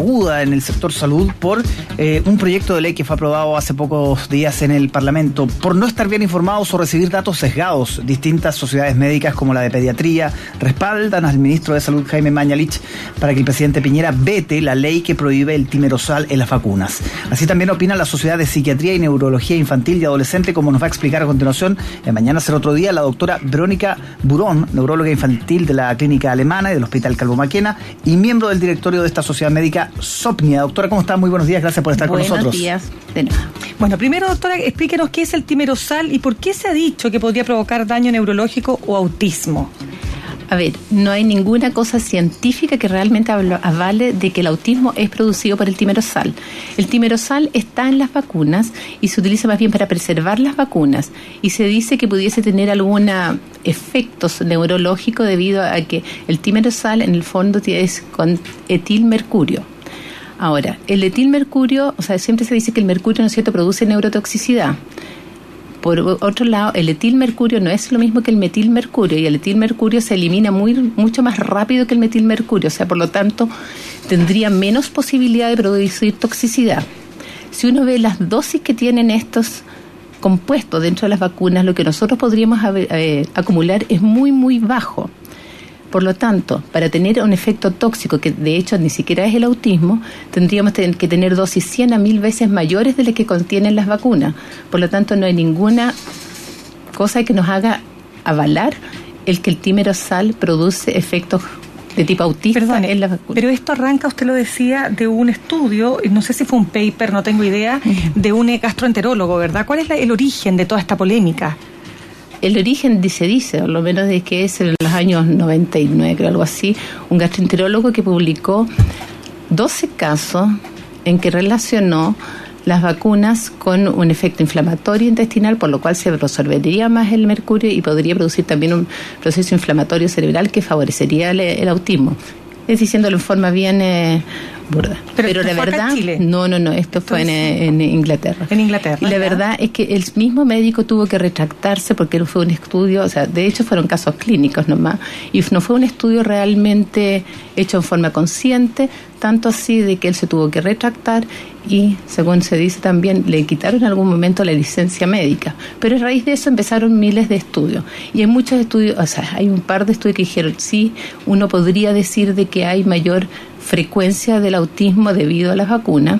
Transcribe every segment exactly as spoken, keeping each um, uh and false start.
aguda en el sector salud por eh, un proyecto de ley que fue aprobado hace pocos días en el Parlamento por no estar bien informados o recibir datos sesgados. Distintas sociedades médicas como la de pediatría respaldan al ministro de Salud, Jaime Mañalich, para que el presidente Piñera vete la ley que prohíbe el timerosal en las vacunas. Así también opina la Sociedad de Psiquiatría y Neurología Infantil y Adolescente, como nos va a explicar a continuación en Mañana Será Otro Día la doctora Verónica Burón, neuróloga infantil de la Clínica Alemana y del Hospital Calvo Maquena y miembro del directorio de esta sociedad médica, SOPNIA. Doctora, ¿cómo está? Muy buenos días, gracias por estar buenos con nosotros. Buenos días, de nuevo. Bueno, primero, doctora, explíquenos qué es el timerosal y por qué se ha dicho que podría provocar daño neurológico o autismo. A ver, no hay ninguna cosa científica que realmente avale de que el autismo es producido por el timerosal. El timerosal está en las vacunas y se utiliza más bien para preservar las vacunas, y se dice que pudiese tener algún efecto neurológico debido a que el timerosal en el fondo es con etilmercurio. Ahora, el etilmercurio, o sea, siempre se dice que el mercurio, ¿no es cierto?, produce neurotoxicidad. Por otro lado, el etilmercurio no es lo mismo que el metilmercurio, y el etilmercurio se elimina muy, mucho más rápido que el metilmercurio, o sea, por lo tanto, tendría menos posibilidad de producir toxicidad. Si uno ve las dosis que tienen estos compuestos dentro de las vacunas, lo que nosotros podríamos eh, acumular es muy, muy bajo. Por lo tanto, para tener un efecto tóxico, que de hecho ni siquiera es el autismo, tendríamos que tener dosis cien a mil veces mayores de las que contienen las vacunas. Por lo tanto, no hay ninguna cosa que nos haga avalar el que el timerosal produce efectos de tipo autista. Perdone, en la vacuna. Pero esto arranca, usted lo decía, de un estudio, no sé si fue un paper, no tengo idea, uh-huh. de un gastroenterólogo, ¿verdad? ¿Cuál es la, el origen de toda esta polémica? El origen dice, dice, por lo menos de que es en los años noventa y nueve, creo, algo así, un gastroenterólogo que publicó doce casos en que relacionó las vacunas con un efecto inflamatorio intestinal, por lo cual se absorbería más el mercurio y podría producir también un proceso inflamatorio cerebral que favorecería el, el autismo. Es diciéndolo en forma bien eh, burda. Pero, Pero la verdad, Chile. no, no, no, esto fue en, en Inglaterra. En Inglaterra. Y la ¿ya? verdad es que el mismo médico tuvo que retractarse porque no fue un estudio, o sea, de hecho fueron casos clínicos nomás, y no fue un estudio realmente hecho en forma consciente, tanto así de que él se tuvo que retractar y, según se dice también, le quitaron en algún momento la licencia médica. Pero a raíz de eso empezaron miles de estudios. Y hay muchos estudios, o sea, hay un par de estudios que dijeron, sí, uno podría decir de que hay mayor frecuencia del autismo debido a las vacunas,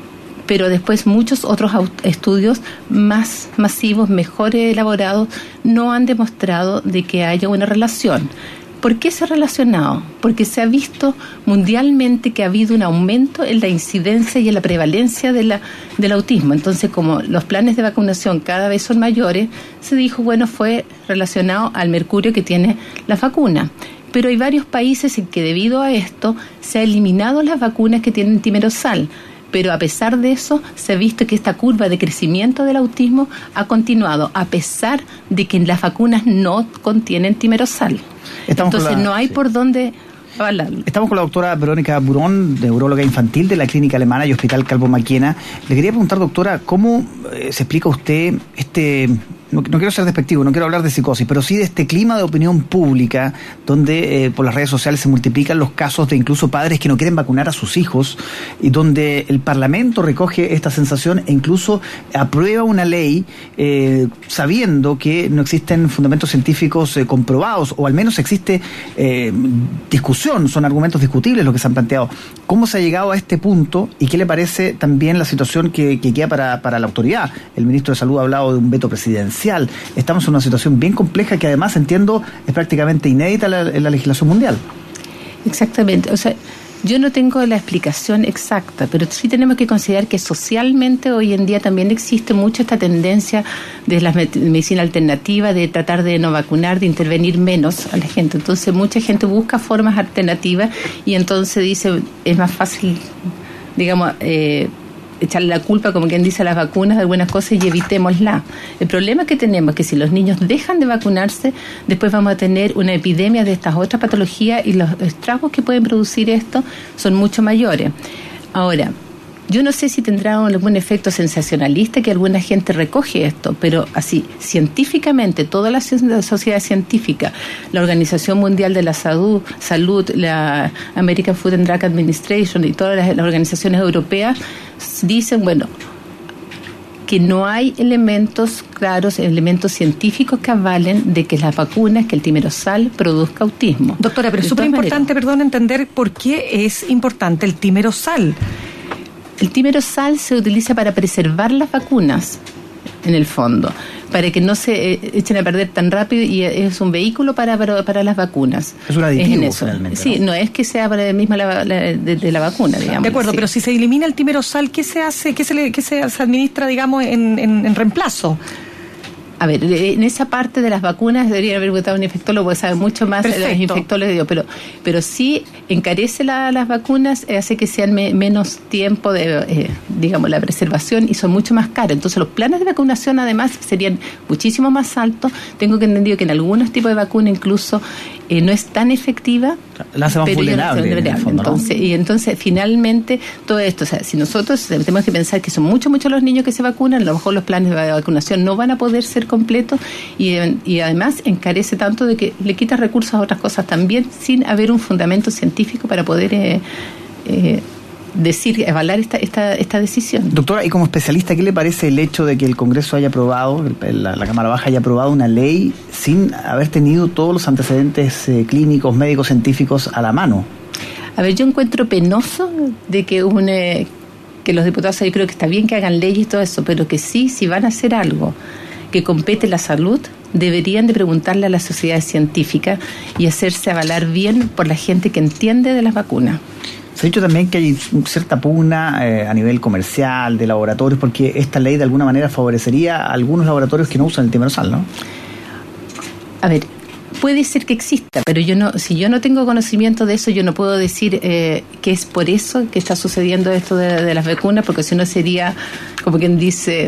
pero después muchos otros estudios más masivos, mejor elaborados, no han demostrado de que haya una relación. ¿Por qué se ha relacionado? Porque se ha visto mundialmente que ha habido un aumento en la incidencia y en la prevalencia de la, del autismo. Entonces, como los planes de vacunación cada vez son mayores, se dijo, bueno, fue relacionado al mercurio que tiene la vacuna. Pero hay varios países en que debido a esto se ha eliminado las vacunas que tienen timerosal. Pero a pesar de eso, se ha visto que esta curva de crecimiento del autismo ha continuado, a pesar de que las vacunas no contienen timerosal. Estamos Entonces la, no hay sí. por dónde avalarlo. Estamos con la doctora Verónica Burón, neuróloga infantil de la Clínica Alemana y Hospital Calvo Maquena. Le quería preguntar, doctora, ¿cómo eh, se explica usted este... No, no quiero ser despectivo, no quiero hablar de psicosis, pero sí de este clima de opinión pública donde eh, por las redes sociales se multiplican los casos de incluso padres que no quieren vacunar a sus hijos y donde el Parlamento recoge esta sensación e incluso aprueba una ley eh, sabiendo que no existen fundamentos científicos eh, comprobados, o al menos existe eh, discusión, son argumentos discutibles los que se han planteado. ¿Cómo se ha llegado a este punto y qué le parece también la situación que, que queda para, para la autoridad? El ministro de Salud ha hablado de un veto presidencial. Estamos en una situación bien compleja que además, entiendo, es prácticamente inédita en la, en la legislación mundial. Exactamente. O sea, yo no tengo la explicación exacta, pero sí tenemos que considerar que socialmente hoy en día también existe mucho esta tendencia de la medicina alternativa, de tratar de no vacunar, de intervenir menos a la gente. Entonces mucha gente busca formas alternativas y entonces dice, es más fácil, digamos, eh, echarle la culpa, como quien dice, a las vacunas de algunas cosas y evitémosla. El problema que tenemos es que si los niños dejan de vacunarse, después vamos a tener una epidemia de estas otras patologías y los estragos que pueden producir esto son mucho mayores. Ahora, Yo no sé si tendrá algún efecto sensacionalista que alguna gente recoge esto, pero así, científicamente, toda la sociedad científica, la Organización Mundial de la Salud, Salud, la American Food and Drug Administration y todas las, las organizaciones europeas dicen, bueno, que no hay elementos claros, elementos científicos que avalen de que las vacunas, que el timerosal produzca autismo. Doctora, pero es súper importante, perdón, entender por qué es importante el timerosal. El timerosal se utiliza para preservar las vacunas, en el fondo, para que no se eh, echen a perder tan rápido, y es un vehículo para para, para las vacunas. Es un aditivo, es en eso. Realmente, sí, ¿no? no es que sea para misma la, la, de, de la vacuna, digamos. De acuerdo, sí. Pero si se elimina el timerosal, ¿qué se hace, qué se, le, qué se administra, digamos, en, en, en reemplazo? A ver, en esa parte de las vacunas debería haber votado un infectólogo, porque sabe mucho más de los infectólogos, digo, pero pero sí encarece la, las vacunas, hace que sean me, menos tiempo de, eh, digamos, la preservación, y son mucho más caras. Entonces los planes de vacunación además serían muchísimo más altos. Tengo que entendido que en algunos tipos de vacuna incluso eh, no es tan efectiva. La hace más vulnerable, en el fondo, entonces, ¿no? Y entonces finalmente todo esto, o sea, si nosotros tenemos que pensar que son muchos, muchos los niños que se vacunan, a lo mejor los planes de vacunación no van a poder ser completos, y, y además encarece tanto de que le quita recursos a otras cosas también, sin haber un fundamento científico para poder eh, eh, decir, avalar esta, esta, esta decisión. Doctora, y como especialista, ¿qué le parece el hecho de que el Congreso haya aprobado, la, la Cámara Baja haya aprobado una ley sin haber tenido todos los antecedentes eh, clínicos, médicos, científicos a la mano? A ver, yo encuentro penoso de que un... Eh, que los diputados, yo creo que está bien que hagan leyes y todo eso, pero que sí, si van a hacer algo que compete la salud, deberían de preguntarle a la sociedad científica y hacerse avalar bien por la gente que entiende de las vacunas. Se ha dicho también que hay cierta pugna eh, a nivel comercial, de laboratorios, porque esta ley de alguna manera favorecería a algunos laboratorios que no usan el timerosal, ¿no? A ver, puede ser que exista, pero yo no, si yo no tengo conocimiento de eso, yo no puedo decir eh, que es por eso que está sucediendo esto de, de las vacunas, porque si no sería, como quien dice,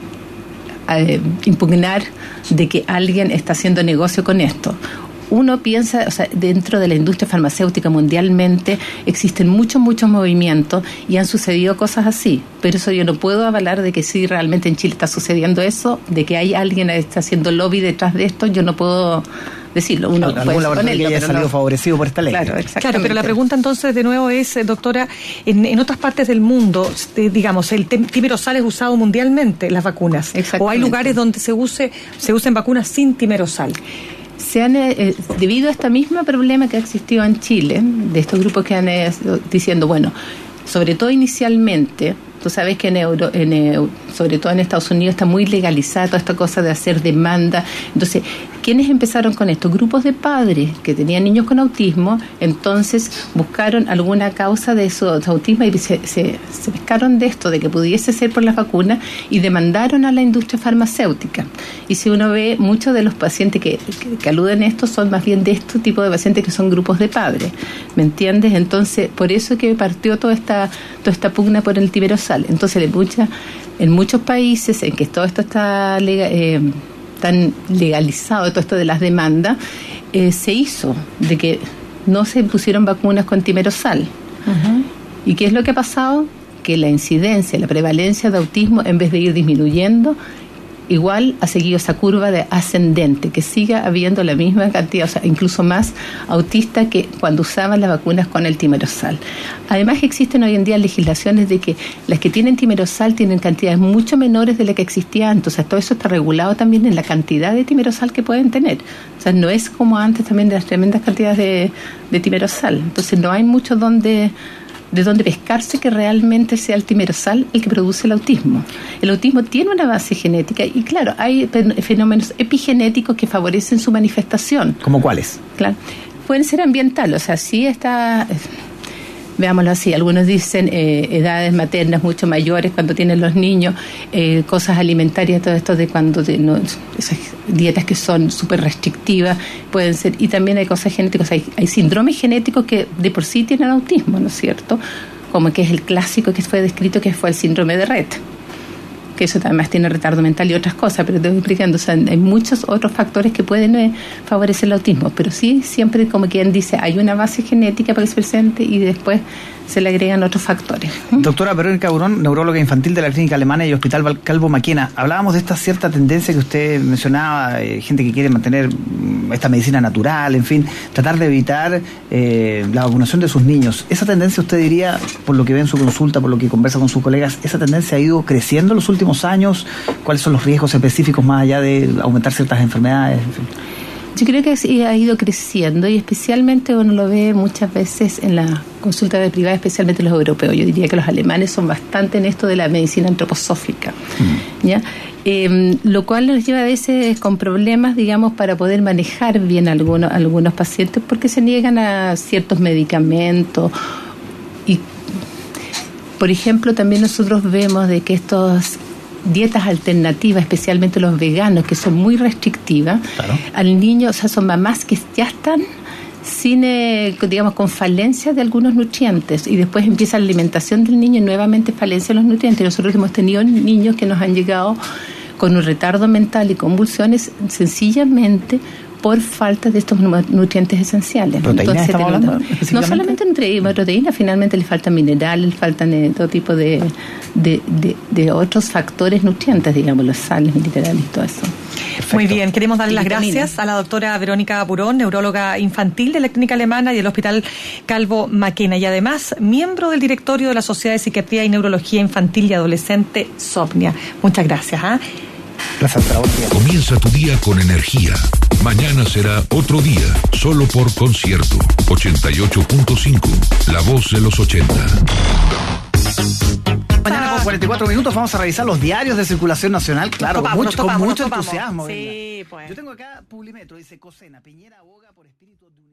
eh, impugnar de que alguien está haciendo negocio con esto. Uno piensa, o sea, dentro de la industria farmacéutica mundialmente existen muchos, muchos movimientos y han sucedido cosas así, pero eso yo no puedo avalar de que sí realmente en Chile está sucediendo eso, de que hay alguien que está haciendo lobby detrás de esto, yo no puedo decirlo. Uno Al, algún laboratorio que haya salido no, favorecido por esta ley. Claro, claro, pero la pregunta entonces de nuevo es, doctora, en, en otras partes del mundo, eh, digamos, el timerosal es usado mundialmente en las vacunas, o hay lugares donde se use se usen vacunas sin timerosal. Se han, eh, debido a este mismo problema que ha existido en Chile, de estos grupos que han eh, diciendo, bueno, sobre todo inicialmente, tú sabes que en Euro, en, eh, sobre todo en Estados Unidos está muy legalizada toda esta cosa de hacer demanda. Entonces, ¿quiénes empezaron con esto? Grupos de padres que tenían niños con autismo, entonces buscaron alguna causa de su autismo y se, se, se pescaron de esto, de que pudiese ser por las vacunas, y demandaron a la industria farmacéutica. Y si uno ve, muchos de los pacientes que, que, que aluden a esto son más bien de estos tipos de pacientes que son grupos de padres, ¿me entiendes? Entonces, por eso que partió toda esta, toda esta pugna por el timerosal. Entonces, en, mucha, en muchos países en que todo esto está lega, eh, tan legalizado, todo esto de las demandas, eh, se hizo de que no se pusieron vacunas con timerosal. Uh-huh. ¿Y qué es lo que ha pasado? Que la incidencia, la prevalencia de autismo, en vez de ir disminuyendo, igual ha seguido esa curva de ascendente, que siga habiendo la misma cantidad, o sea, incluso más autistas que cuando usaban las vacunas con el timerosal. Además, existen hoy en día legislaciones de que las que tienen timerosal tienen cantidades mucho menores de las que existía antes. O sea, todo eso está regulado también en la cantidad de timerosal que pueden tener. O sea, no es como antes también de las tremendas cantidades de, de timerosal. Entonces, no hay mucho donde... de dónde pescarse que realmente sea el timerosal el que produce el autismo. El autismo tiene una base genética y, claro, hay fenómenos epigenéticos que favorecen su manifestación. ¿Cómo cuáles? Claro, pueden ser ambientales, o sea, sí está... Veámoslo así, algunos dicen eh, edades maternas mucho mayores cuando tienen los niños, eh, cosas alimentarias, todo esto de cuando de, no, esas dietas que son súper restrictivas pueden ser, y también hay cosas genéticas, hay, hay síndromes genéticos que de por sí tienen autismo, ¿no es cierto? Como que es el clásico que fue descrito, que fue el síndrome de Rett, que eso además tiene retardo mental y otras cosas, pero te voy explicando, o sea, hay muchos otros factores que pueden eh, favorecer el autismo, pero sí, siempre como quien dice, hay una base genética para que se presente y después se le agregan otros factores. Doctora Verónica Burón, neuróloga infantil de la Clínica Alemana y Hospital Calvo Maquena, hablábamos de esta cierta tendencia que usted mencionaba, eh, gente que quiere mantener esta medicina natural, en fin, tratar de evitar eh, la vacunación de sus niños. ¿Esa tendencia usted diría, por lo que ve en su consulta, por lo que conversa con sus colegas, esa tendencia ha ido creciendo en los últimos años? ¿Cuáles son los riesgos específicos más allá de aumentar ciertas enfermedades? En fin. Yo creo que sí ha ido creciendo y especialmente uno lo ve muchas veces en la consulta de privada, especialmente los europeos. Yo diría que los alemanes son bastante en esto de la medicina antroposófica, mm. ¿ya? Eh, lo cual nos lleva a veces con problemas, digamos, para poder manejar bien algunos, algunos pacientes porque se niegan a ciertos medicamentos y, por ejemplo, también nosotros vemos de que estos dietas alternativas, especialmente los veganos, que son muy restrictivas, claro. Al niño, o sea, son mamás que ya están sin, eh, digamos, con falencia de algunos nutrientes y después empieza la alimentación del niño y nuevamente falencia de los nutrientes. Nosotros hemos tenido niños que nos han llegado con un retardo mental y convulsiones sencillamente por falta de estos nutrientes esenciales. ¿Proteínas estamos hablando? No solamente nutrientes, proteínas, finalmente les faltan minerales, faltan eh, todo tipo de, de, de, de otros factores nutrientes, digamos, los sales, minerales y todo eso. Perfecto. Muy bien, queremos darle las gracias a la doctora Verónica Burón, neuróloga infantil de la Clínica Alemana y del Hospital Calvo Maquena, y además miembro del directorio de la Sociedad de Psiquiatría y Neurología Infantil y Adolescente, SOPNIA. Muchas gracias. ¿eh? Gracias, comienza tu día con energía. Mañana será otro día, solo por Concierto ochenta y ocho punto cinco, la voz de los ochenta. Mañana con cuarenta y cuatro minutos vamos a revisar los diarios de circulación nacional, claro, topamos, con mucho, topamos, con mucho topamos. entusiasmo. Sí, pues. Yo tengo acá Publimetro, dice Cosena, Piñera aboga por espíritu